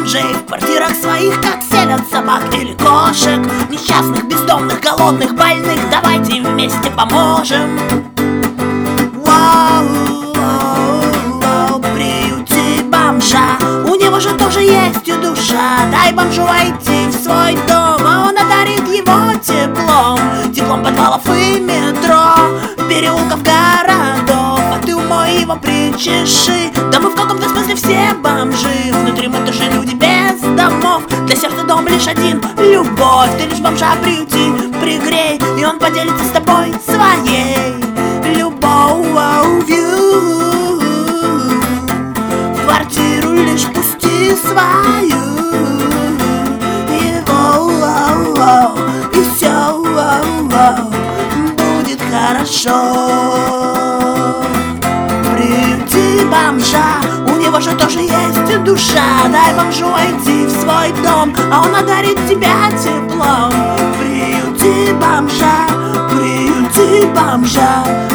бомжей в квартирах своих, как селят собак или кошек, несчастных, бездомных, голодных, больных. Давайте вместе поможем. Приюти бомжа, у него же тоже есть и душа. Дай бомжу войти в свой дом, а он одарит его теплом. Теплом подвалов и метро, переулков, городов. А ты умой его причеши. Да мы в каком-то смысле все бомжи. Внутри мы тоже люди без домов. Для сердца дом лишь один — любовь. Ты лишь бомжа приюти, пригрей, и он поделится с тобой своей любовью. В квартиру лишь пусти свою его, и все будет хорошо. Приюти бомжа, у него же тоже есть и душа. Дай бомжу войти в свой дом, а он одарит тебя теплом. Приюти бомжа, приюти бомжа.